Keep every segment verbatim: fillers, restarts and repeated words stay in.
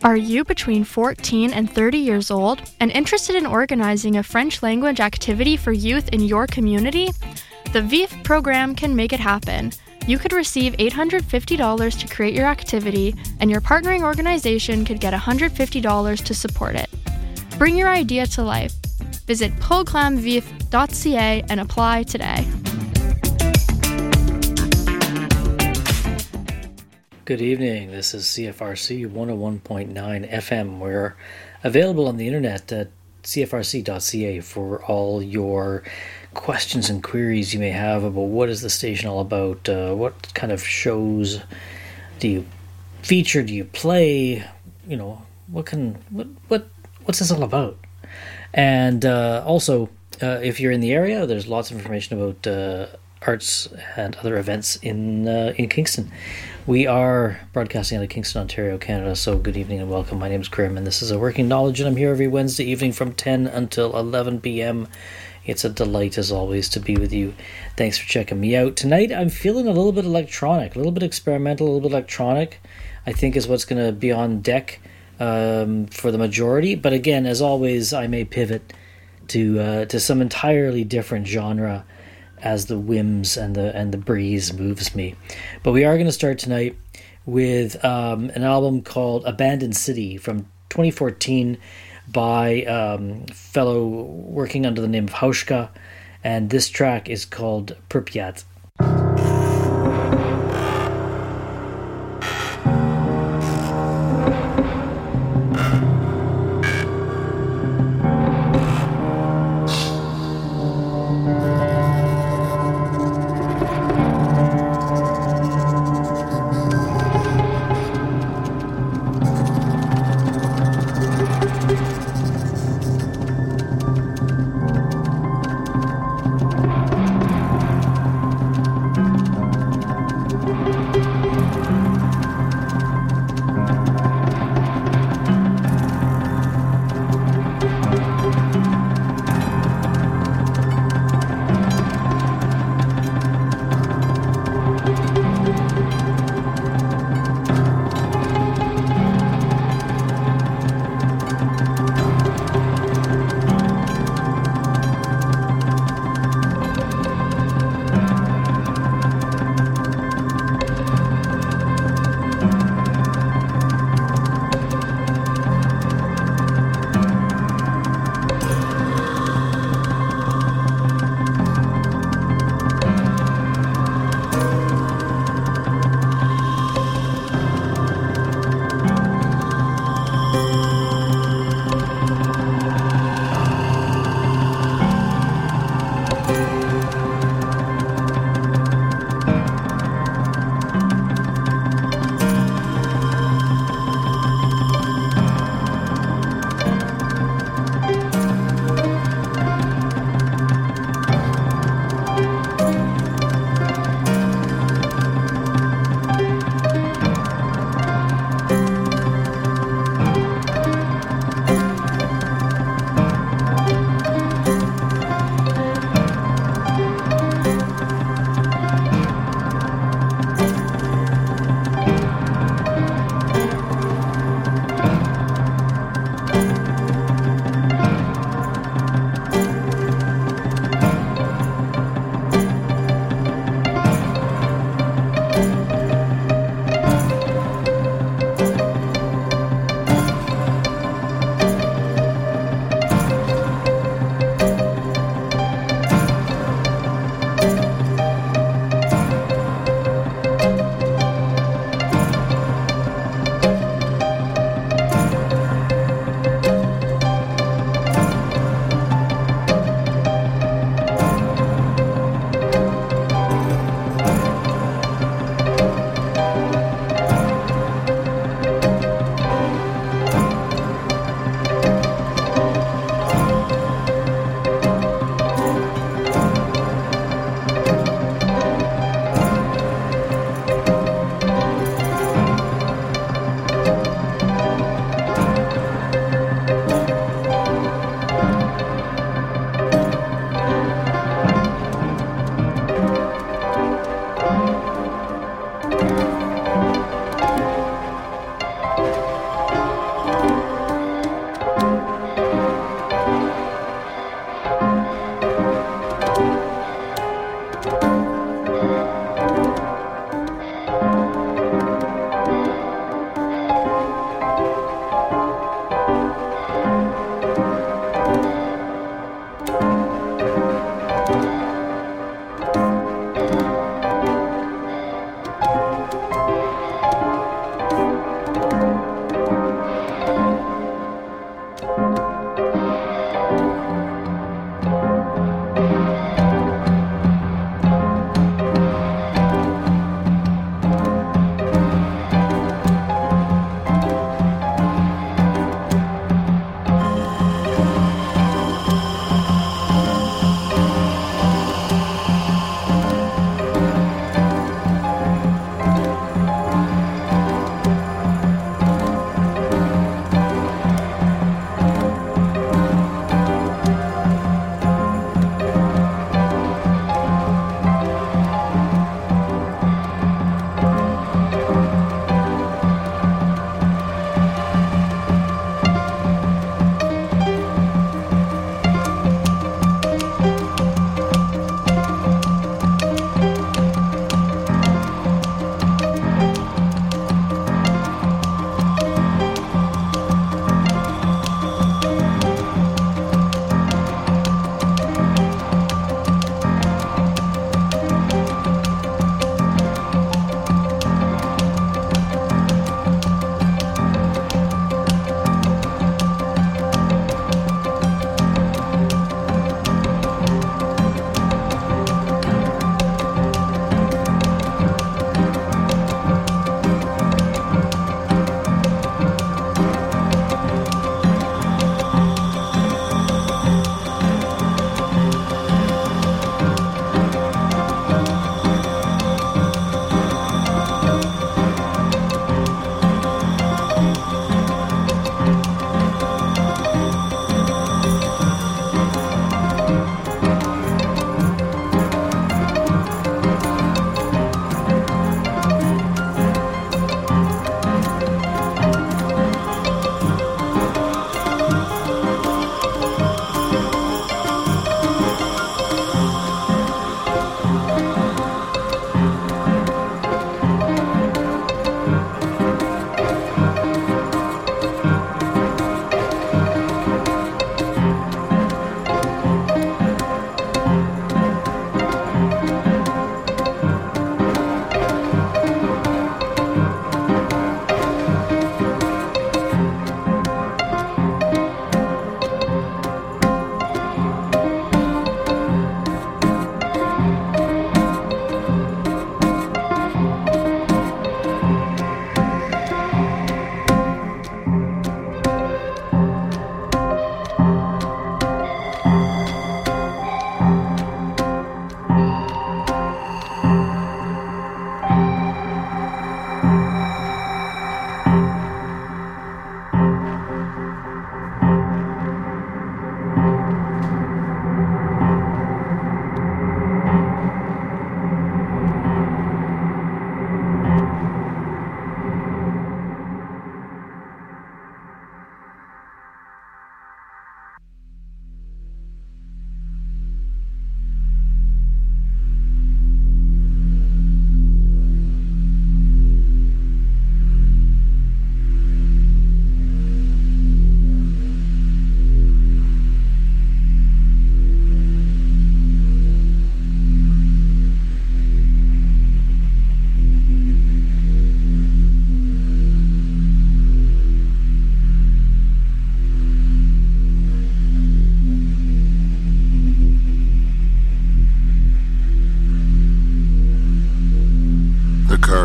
Are you between fourteen and thirty years old and interested in organizing a French language activity for youth in your community? The V I F program can make it happen. You could receive eight hundred fifty dollars to create your activity, and your partnering organization could get one hundred fifty dollars to support it. Bring your idea to life. Visit programme vif dot c a and apply today. Good evening, this is C F R C one oh one point nine F M. We're available on the internet at c f r c dot c a for all your questions and queries you may have about what is the station all about, uh, what kind of shows do you feature, do you play, you know, what can, what, what what's this all about? And uh, also, uh, if you're in the area, there's lots of information about uh, arts and other events in uh, in Kingston. We are broadcasting out of Kingston, Ontario, Canada, so good evening and welcome. My name is Grim, and this is A Working Knowledge, and I'm here every Wednesday evening from ten until eleven p.m. It's a delight, as always, to be with you. Thanks for checking me out. Tonight, I'm feeling a little bit electronic, a little bit experimental, a little bit electronic, I think is what's going to be on deck um, for the majority. But again, as always, I may pivot to uh, to some entirely different genre as the whims and the and the breeze moves me. But we are going to start tonight with um, an album called Abandoned City from twenty fourteen by um, fellow working under the name of Hauschka, and this track is called Pripyat.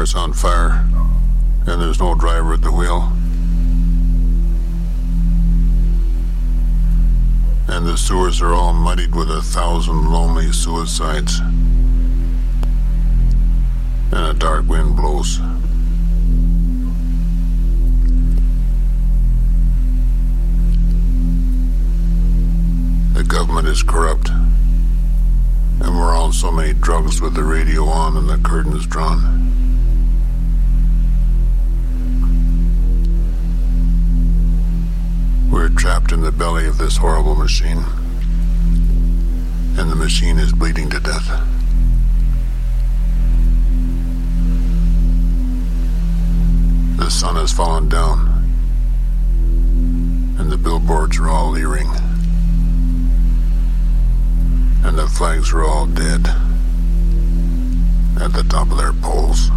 car's on fire, and there's no driver at the wheel. And the sewers are all muddied with a thousand lonely suicides. And a dark wind blows. The government is corrupt. And we're on so many drugs with the radio on and the curtains drawn. We're trapped in the belly of this horrible machine. And the machine is bleeding to death. The sun has fallen down. And the billboards are all leering. And the flags are all dead at the top of their poles.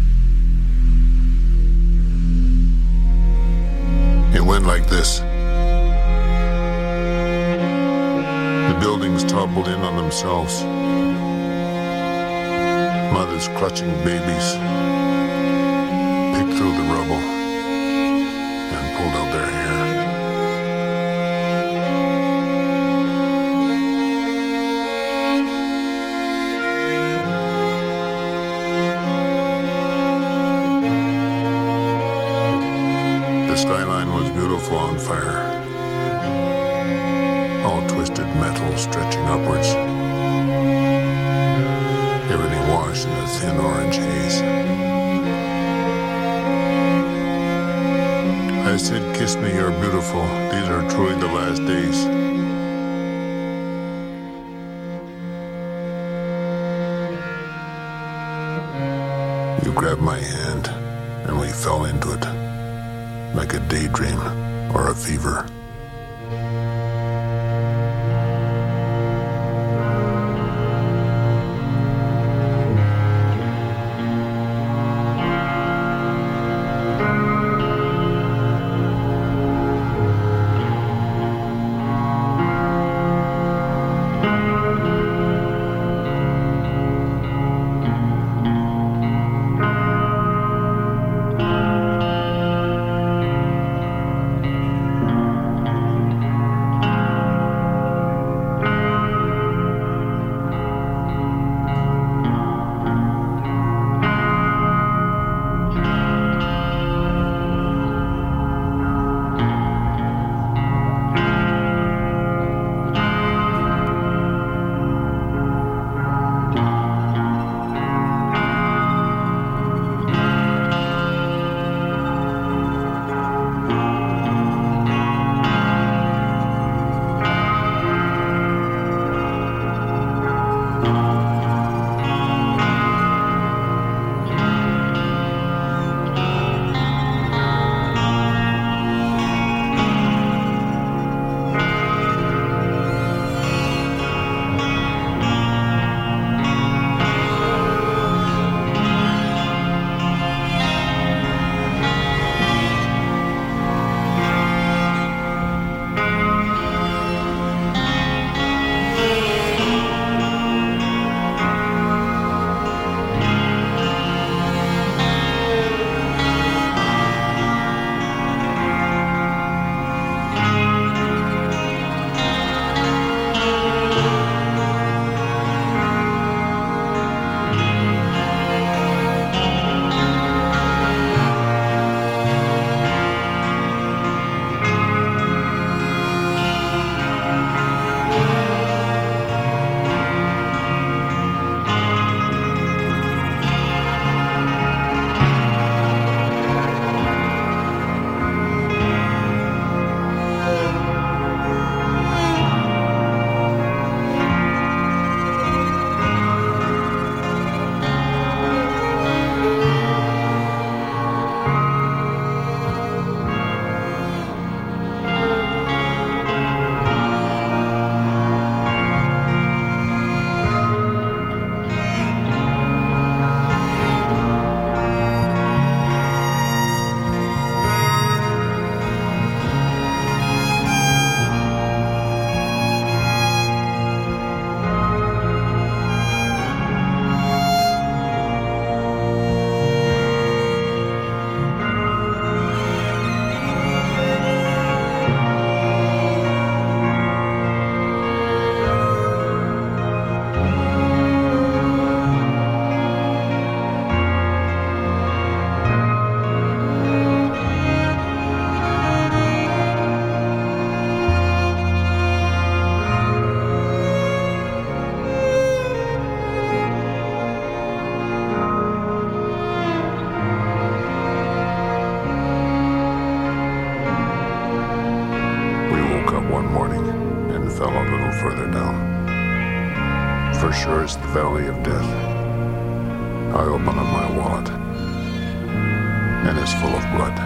It went like this. The buildings toppled in on themselves. Mothers clutching babies picked through the rubble and pulled out their hair. The skyline was beautiful on fire. All twisted metal stretching upwards. Everything washed in a thin orange haze. I said, kiss me, you're beautiful. These are truly the last days. You grabbed my hand, and we fell into it, like a daydream or a fever. further down. For sure it's the valley of death. I open up my wallet, and it's full of blood.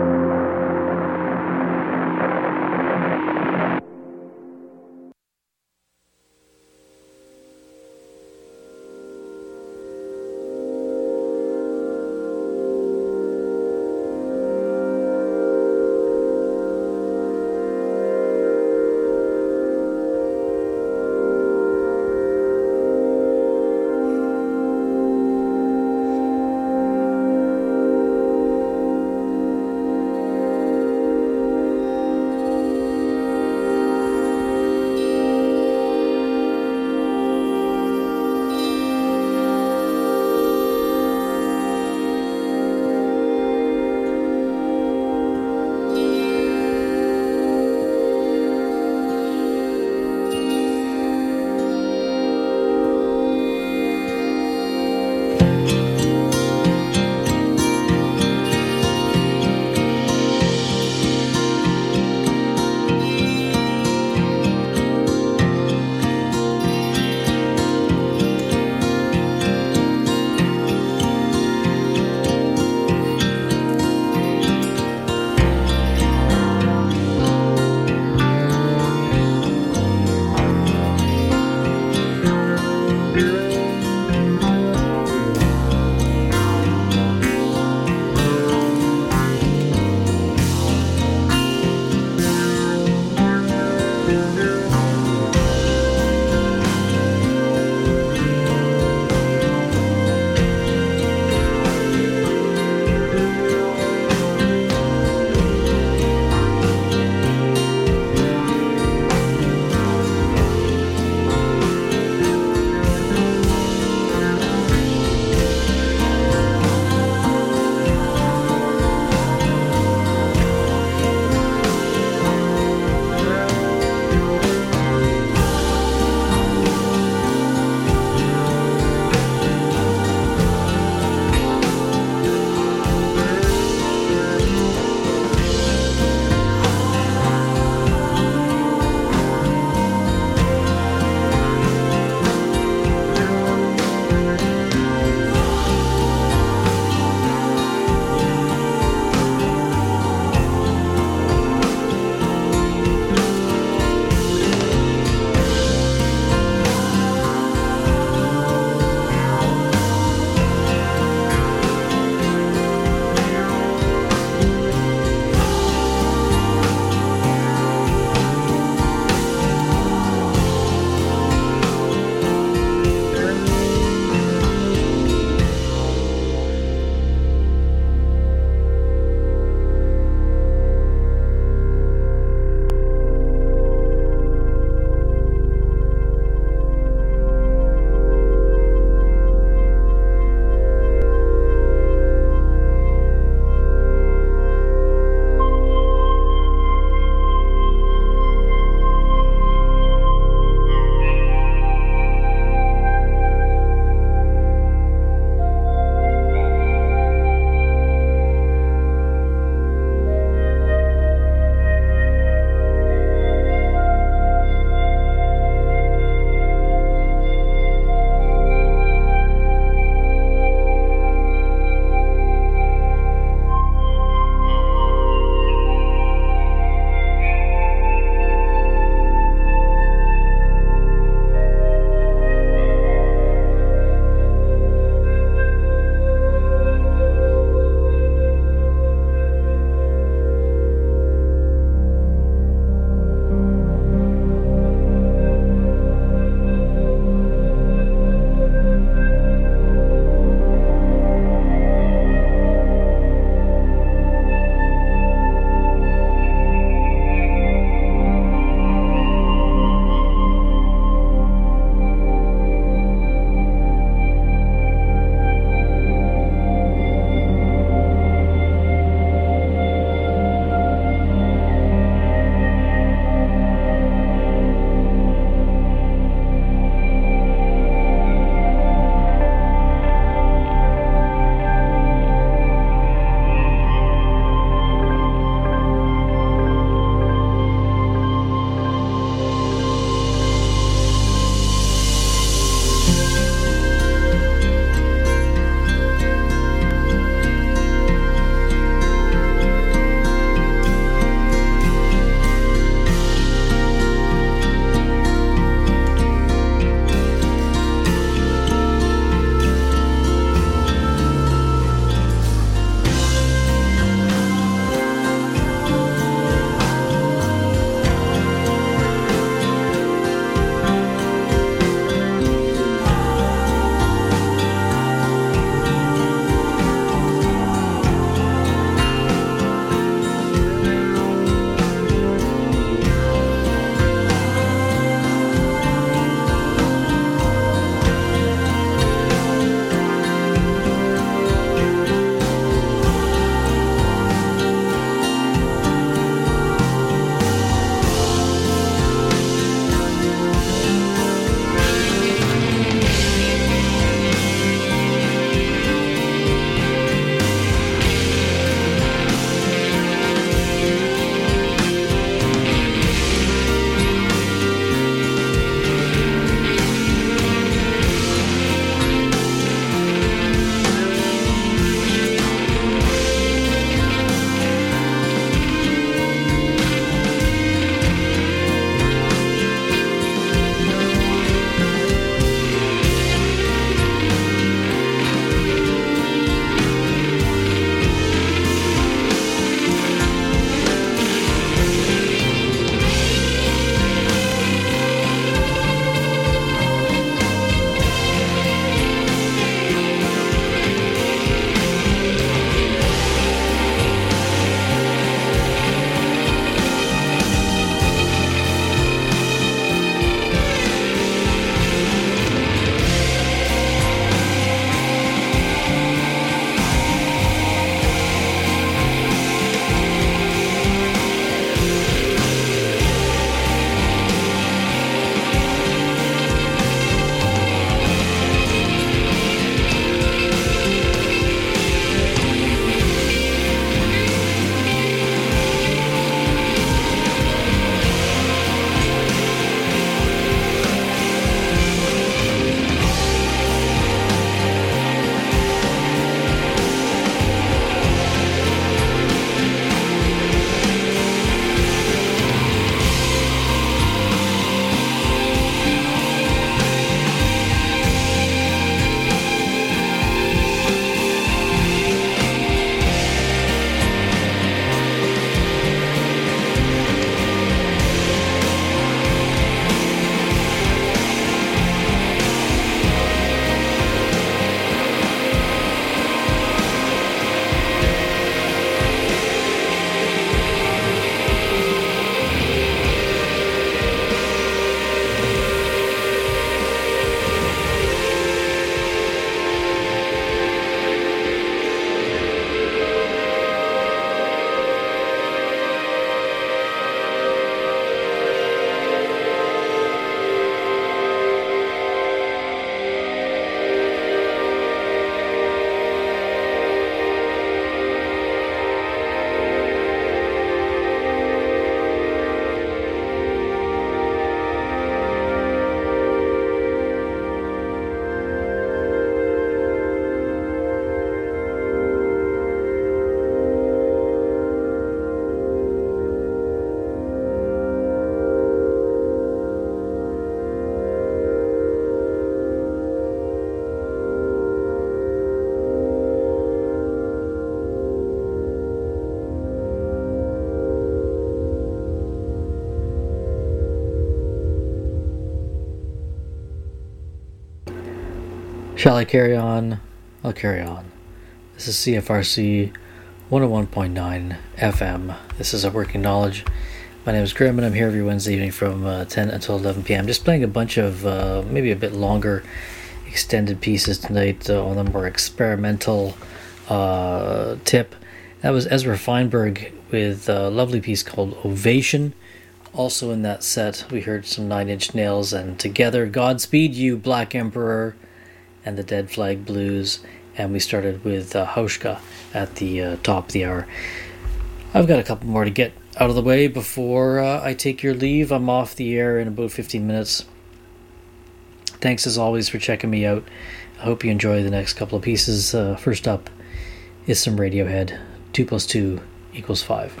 Shall I carry on? I'll carry on. This is C F R C one oh one point nine F M. This is A Working Knowledge. My name is Grim and I'm here every Wednesday evening from uh, ten until eleven p.m. Just playing a bunch of uh, maybe a bit longer extended pieces tonight uh, on the more experimental uh, tip. That was Ezra Feinberg with a lovely piece called Ovation. Also in that set we heard some Nine Inch Nails and Together, Godspeed You, Black Emperor, and the Dead Flag Blues, and we started with uh, Hauschka at the uh, top of the hour. I've got a couple more to get out of the way before uh, I take your leave. I'm off the air in about fifteen minutes. Thanks as always for checking me out. I hope you enjoy the next couple of pieces. Uh, first up is some Radiohead. Two plus two equals five.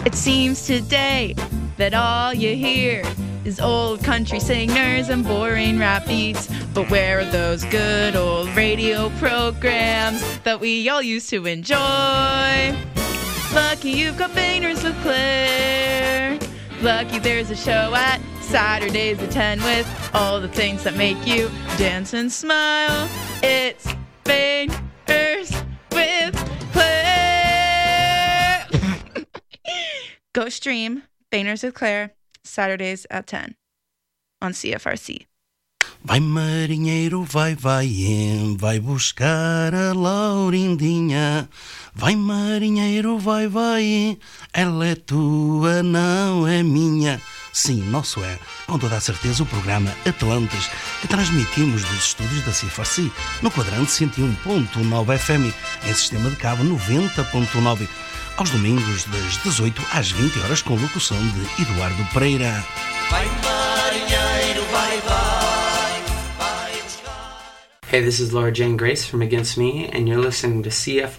It seems today that all you hear is old country singers and boring rap beats. But where are those good old radio programs that we all used to enjoy? Lucky you've got Boehner's LeClaire. Lucky there's a show at Saturdays at ten with all the things that make you dance and smile. It's Boehner's with Claire. Go stream Boehner's with Claire Saturdays at ten on C F R C. Vai marinheiro, vai, vai, vai buscar a Laurindinha. Vai marinheiro, vai, vai, ela é tua, não é minha. Sim, nosso é, com toda a certeza, o programa Atlantes, que transmitimos dos estúdios da C F R C, no quadrante cento e um ponto nove F M, em sistema de cabo noventa ponto nove, aos domingos das dezoito às vinte horas, com locução de Eduardo Pereira. Vai marinheiro, vai, vai, vai buscar. Hey, this is Laura Jane Grace from Against Me, and you're listening to C F